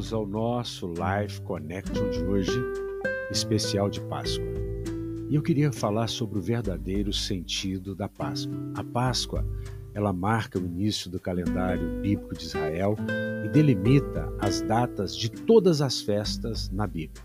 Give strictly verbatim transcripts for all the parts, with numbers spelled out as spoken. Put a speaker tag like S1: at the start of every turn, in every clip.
S1: Bem-vindos ao nosso Life Connection de hoje, especial de Páscoa. E eu queria falar sobre o verdadeiro sentido da Páscoa. A Páscoa, ela marca o início do calendário bíblico de Israel e delimita as datas de todas as festas na Bíblia.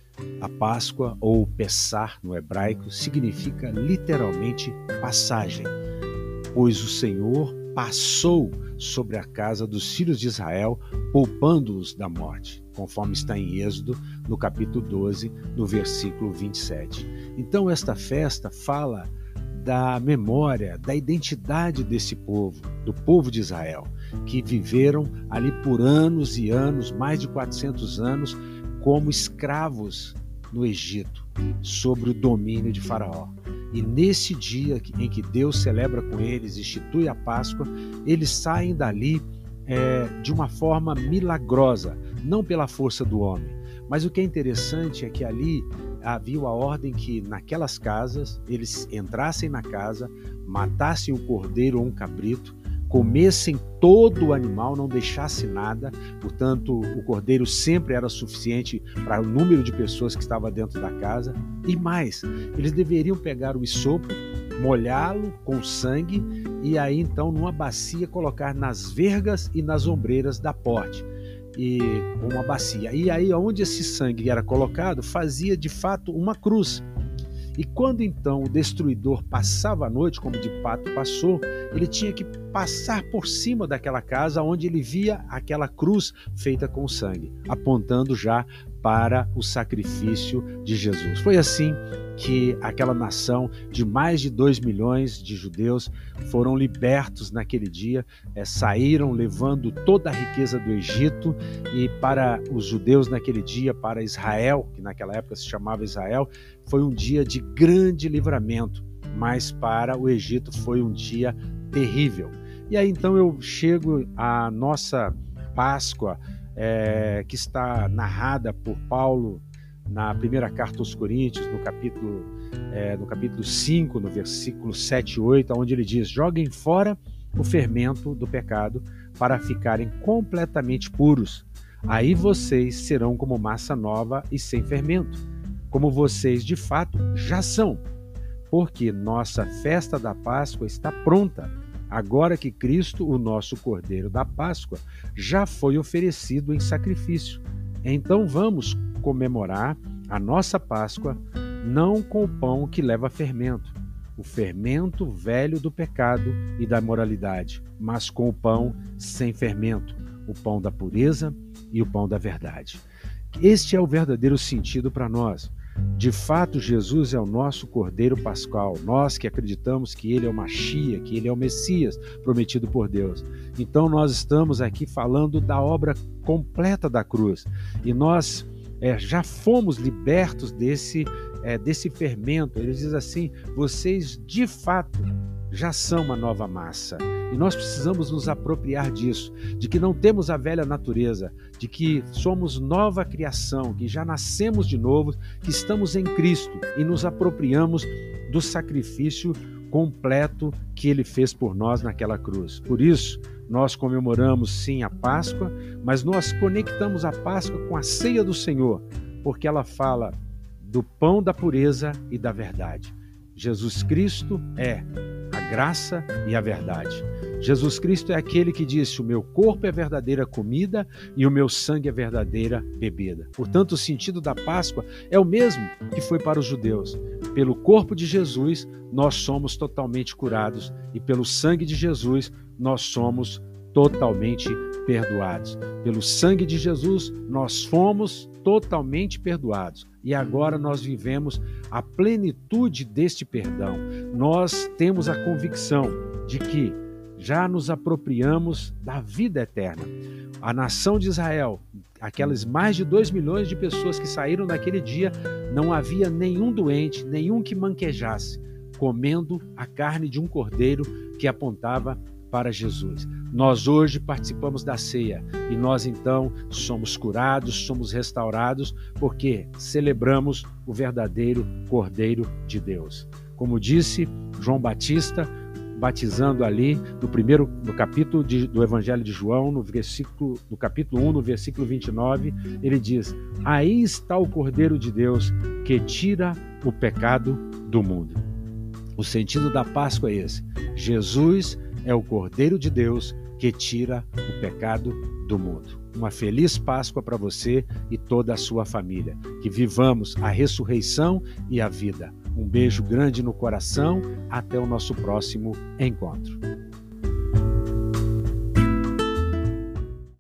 S1: A Páscoa, ou Pessar no hebraico, significa literalmente passagem, pois o Senhor passou sobre a casa dos filhos de Israel, poupando-os da morte, conforme está em Êxodo, no capítulo doze, no versículo vinte e sete. Então, esta festa fala da memória, da identidade desse povo, do povo de Israel, que viveram ali por anos e anos, mais de quatrocentos anos, como escravos no Egito, sobre o domínio de Faraó. E nesse dia em que Deus celebra com eles, institui a Páscoa, eles saem dali é, de uma forma milagrosa, não pela força do homem. Mas o que é interessante é que ali havia a ordem que naquelas casas, eles entrassem na casa, matassem um cordeiro ou um cabrito, comessem todo o animal, não deixasse nada, portanto o cordeiro sempre era suficiente para o número de pessoas que estava dentro da casa. E mais, eles deveriam pegar o isopo, molhá-lo com sangue e aí então numa bacia colocar nas vergas e nas ombreiras da porta, e uma bacia. E aí onde esse sangue era colocado fazia de fato uma cruz. E quando então o destruidor passava a noite, como de fato passou, ele tinha que passar por cima daquela casa onde ele via aquela cruz feita com sangue, apontando já para o sacrifício de Jesus. Foi assim que aquela nação de mais de dois milhões de judeus foram libertos naquele dia, é, saíram levando toda a riqueza do Egito. E para os judeus naquele dia, para Israel, que naquela época se chamava Israel, foi um dia de grande livramento, mas para o Egito foi um dia terrível. E aí então eu chego à nossa Páscoa, é, que está narrada por Paulo na primeira carta aos Coríntios, no capítulo, é, no capítulo cinco, no versículo sete e oito, onde ele diz: joguem fora o fermento do pecado para ficarem completamente puros. Aí vocês serão como massa nova e sem fermento, como vocês de fato já são, porque nossa festa da Páscoa está pronta, agora que Cristo, o nosso Cordeiro da Páscoa, já foi oferecido em sacrifício. Então vamos comemorar a nossa Páscoa não com o pão que leva fermento, o fermento velho do pecado e da imoralidade, mas com o pão sem fermento, o pão da pureza e o pão da verdade. Este é o verdadeiro sentido para nós. De fato, Jesus é o nosso Cordeiro Pascal, nós que acreditamos que Ele é o Machia, que Ele é o Messias prometido por Deus. Então nós estamos aqui falando da obra completa da cruz, e nós é, já fomos libertos desse, é, desse fermento. Ele diz assim: vocês de fato já são uma nova massa. E nós precisamos nos apropriar disso, de que não temos a velha natureza, de que somos nova criação, que já nascemos de novo, que estamos em Cristo e nos apropriamos do sacrifício completo que Ele fez por nós naquela cruz. Por isso, nós comemoramos sim a Páscoa, mas nós conectamos a Páscoa com a ceia do Senhor, porque ela fala do pão da pureza e da verdade. Jesus Cristo é a graça e a verdade. Jesus Cristo é aquele que disse: o meu corpo é verdadeira comida e o meu sangue é verdadeira bebida. Portanto, o sentido da Páscoa é o mesmo que foi para os judeus. Pelo corpo de Jesus, nós somos totalmente curados, e pelo sangue de Jesus, nós somos totalmente perdoados. Pelo sangue de Jesus, nós fomos totalmente perdoados. E agora nós vivemos a plenitude deste perdão. Nós temos a convicção de que já nos apropriamos da vida eterna. A nação de Israel, aquelas mais de dois milhões de pessoas que saíram naquele dia, não havia nenhum doente, nenhum que manquejasse, comendo a carne de um cordeiro que apontava para Jesus. Nós hoje participamos da ceia e nós então somos curados, somos restaurados, porque celebramos o verdadeiro Cordeiro de Deus. Como disse João Batista, batizando ali no primeiro, no capítulo de, do Evangelho de João, no versículo, no capítulo um, no versículo vinte e nove, ele diz: aí está o Cordeiro de Deus que tira o pecado do mundo. O sentido da Páscoa é esse: Jesus é o Cordeiro de Deus que tira o pecado do mundo. Uma feliz Páscoa para você e toda a sua família. Que vivamos a ressurreição e a vida. Um beijo grande no coração. Até o nosso próximo encontro.